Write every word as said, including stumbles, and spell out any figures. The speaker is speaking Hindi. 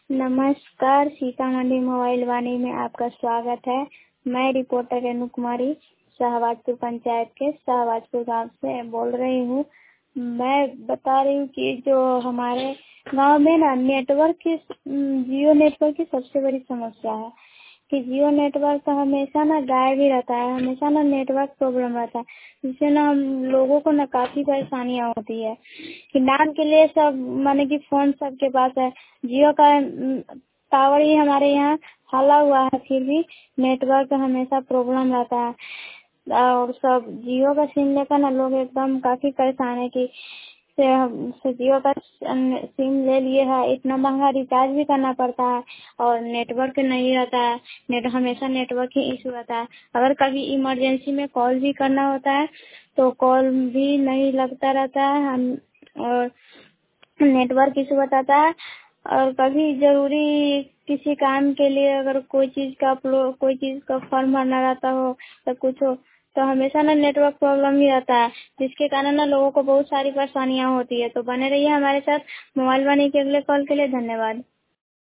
नमस्कार, सीतामढ़ी मोबाइल वाणी में आपका स्वागत है। मैं रिपोर्टर रेणु कुमारी शाहबाजपुर पंचायत के शाहबाजपुर गांव से बोल रही हूँ। मैं बता रही हूँ कि जो हमारे गांव में ना नेटवर्क की जियो नेटवर्क की सबसे बड़ी समस्या है कि जियो नेटवर्क तो हमेशा ना गायब ही रहता है, हमेशा ना नेटवर्क प्रॉब्लम रहता है, जिससे ना हम लोगों को ना काफ़ी परेशानियाँ होती है कि नाम के लिए सब माने कि फ़ोन सबके पास है। जियो का टावर ही हमारे यहाँ हाला हुआ है, फिर भी नेटवर्क हमेशा प्रॉब्लम रहता है और सब जियो का सिम लेकर ना लोग एकदम काफ़ी परेशान है कि से जियो का सिम ले लिए है, इतना महंगा रिचार्ज भी करना पड़ता है और नेटवर्क नहीं रहता है, नेट हमेशा नेटवर्क ही इशू रहता है। अगर कभी इमरजेंसी में कॉल भी करना होता है तो कॉल भी नहीं लगता रहता है हम और नेटवर्क इशू बताता है। और कभी ज़रूरी किसी काम के लिए अगर कोई चीज़ का अपलोड कोई चीज़ का फॉर्म भरना रहता हो या कुछ हो तो हमेशा ना नेटवर्क प्रॉब्लम ही रहता है, जिसके कारण ना लोगों को बहुत सारी परेशानियाँ होती है। तो बने रहिए हमारे साथ। मोबाइल वाणी के अगले कॉल के लिए धन्यवाद।